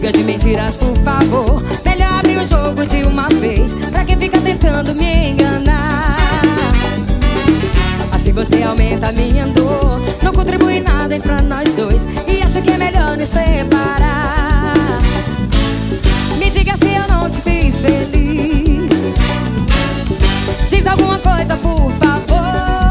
Chega de mentiras, por favor. Melhor abrir o jogo de uma vez. Pra quem fica tentando me enganar. Assim você aumenta a minha dor. Não contribui nada entre nós dois. E acho que é melhor nos separar. Me diga se eu não te fiz feliz. Diz alguma coisa, por favor.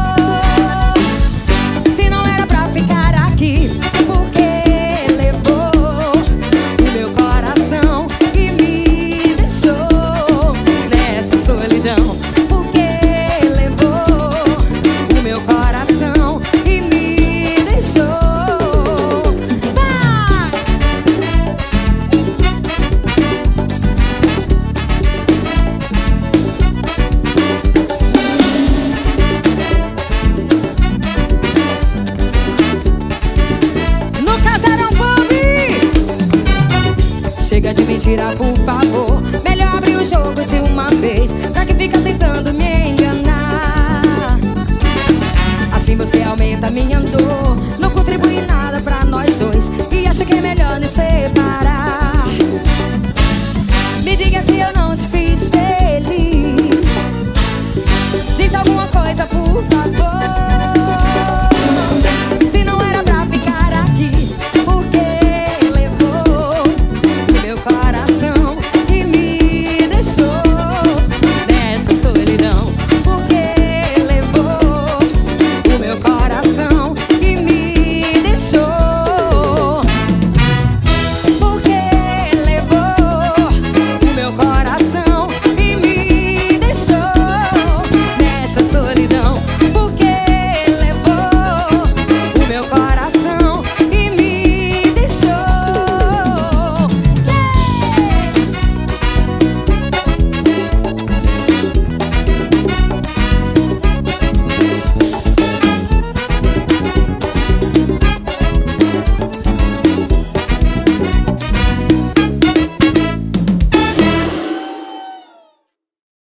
Se não era pra ficar aqui, porque levou o meu coração e me deixou nessa solidão. Porque levou o meu coração e me deixou. Vai! No casarão Bob! Chega de mentira, por favor. Melhor abrir o jogo de uma vez. Pra quem fica tentando me enganar. Assim você aumenta a minha dor. Não